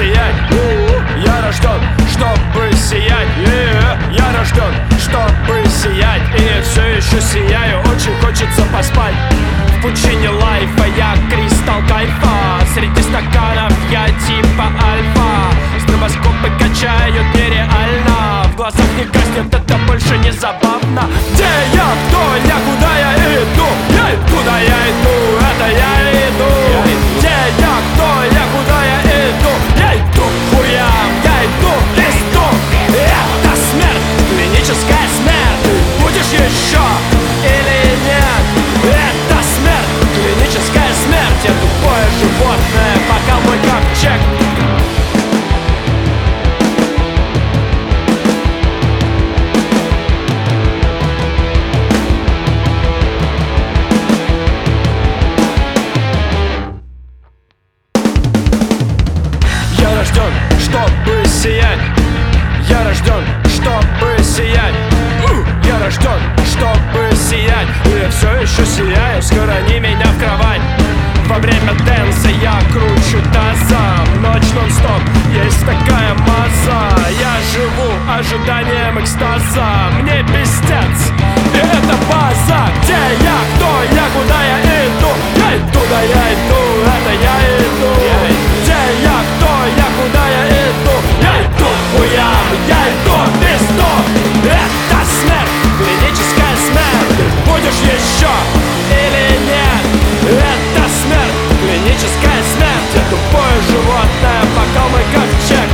сиять. Я рожден, чтобы сиять. Я рожден, чтобы сиять. И все еще сияю, очень хочется поспать. В пучине лайфа я кристалл кайфа. Среди стаканов я типа альфа. Стробоскопы качают нереально. В глазах не гаснет, это больше не забавно. Где я, кто я, куда я иду? Куда я иду, это я иду. Где я, кто я, куда я иду? Я иду к хуям, я иду в пизду. Это смерть, клиническая смерть. Ты будешь еще или нет? Это смерть, клиническая смерть. Я тупое животное, пока мой ковчег. Я рожден, чтобы сиять. Я рожден, чтобы сиять. Я рожден, чтобы сиять. И я все еще сияю, схорони меня в кровать. Во время дэнса я кручу тазом. Ночь нон-стоп, есть такая маза. Я живу ожиданием экстаза. Мне пиздец, и это база. Где я, кто я, куда я иду? Я иду, да я иду, это я иду. Где я, кто я, куда я иду? Я иду к хуям, я иду в пизду. Это смерть, клиническая смерть. Ты будешь еще или нет? Это смерть, клиническая смерть. Я тупое животное, пока мой ковчег.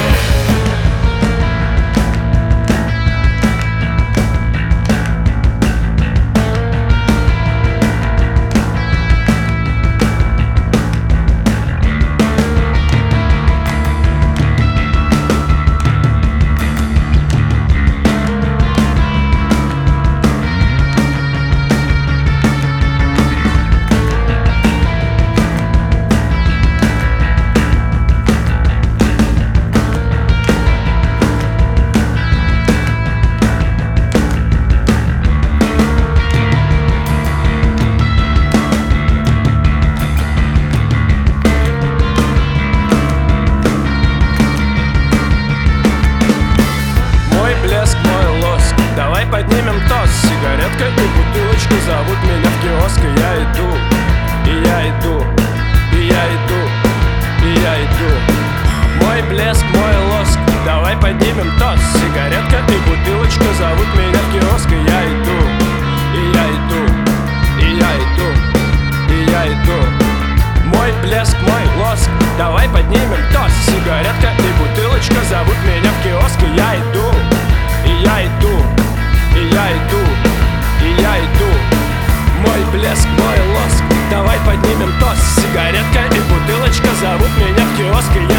Давай поднимем тост. Сигаретка и бутылочку зовут меня в киоск. И я иду, и я иду, и я иду, и я иду. Мой блеск, мой лоск. Давай поднимем тост. Сигаретка и бутылочка зовут меня в киоск. И я иду, и я иду, и я иду, и я иду. Мой блеск, мой лоск. Давай поднимем тост. Сигаретка и бутылочка зовут меня в киоск. И я иду, и я иду, и я иду, и я иду. Мой блеск, мой лоск. Давай поднимем тост. Сигаретка и бутылочка зовут меня в киоск. И я